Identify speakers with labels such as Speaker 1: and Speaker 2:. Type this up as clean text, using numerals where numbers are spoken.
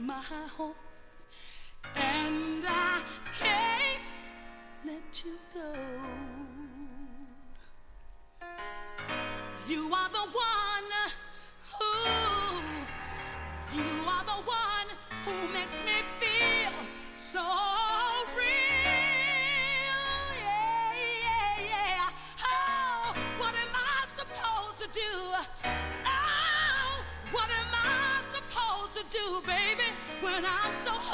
Speaker 1: my horse, and I can't let you go. You are the one you are the one who makes me feel so real, yeah, yeah, yeah. Oh, what am I supposed to do? Oh, what am I supposed to do, baby, when I'm so hurt?